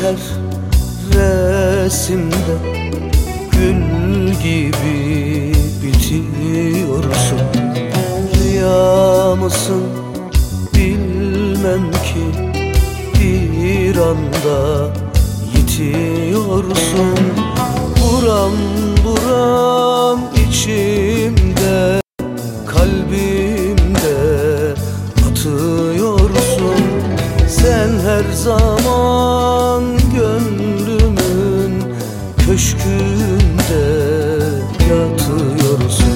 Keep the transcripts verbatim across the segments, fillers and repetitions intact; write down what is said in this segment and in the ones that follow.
her resimde gül gibi bitiyorsun. Rüya mısın bilmem ki, bir anda yitiyorsun. Buram buram içimde, kalbimde atıyorsun. Sen her zaman gönlümün köşkünde yatıyorsun.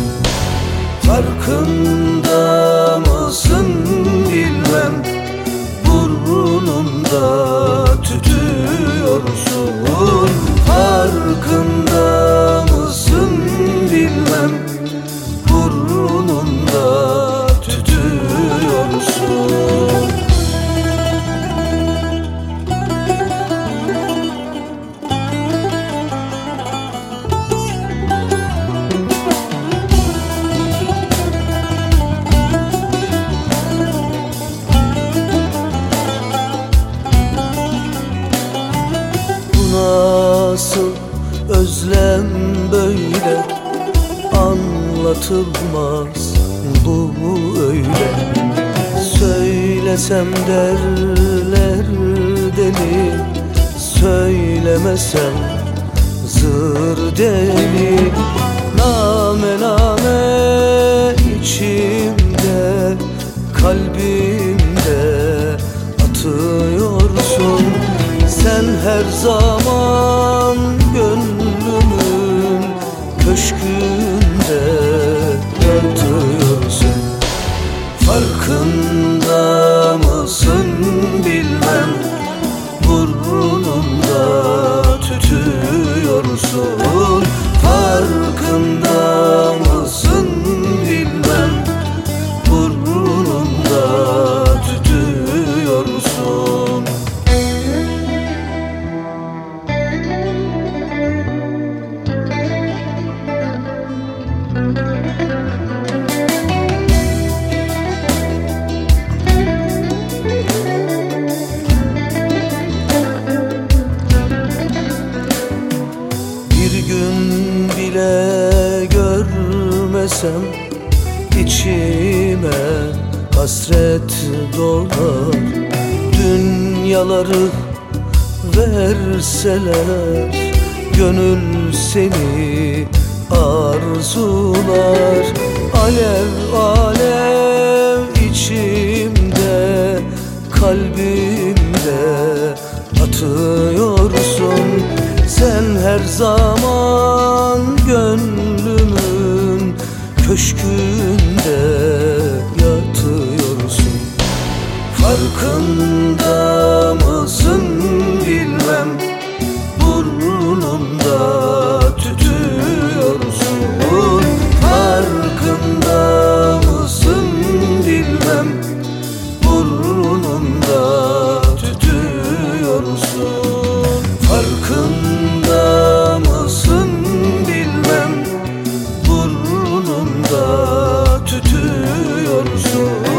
Farkında mısın bilmem, burnumda tütüyorsun. Farkında mısın bilmem, burnumda tütüyorsun. Nasıl özlem böyle, anlatılmaz bu öyle. Söylesem derler deli, söylemesem zır deli. Name name içimde, kalbimde atıyorsun. Sen her zaman gönlümün köşkünde yatıyorsun. Farkında mısın bilmem, burnumda tütüyorsun. Farkında mısın bilmem, burnumda tütüyorsun. Bile görmesem içime hasret dolar. Dünyaları verseler gönül seni arzular. Alev alev içimde, kalbimde atıyorsun. Sen her zaman gönlümün köşkünde yatıyorsun. Farkında mısın bilmem, burnumda tütüyorsun. Farkında mısın bilmem, burnumda tütüyorsun. Farkında mısın bilmem, burnumda tütüyorsun.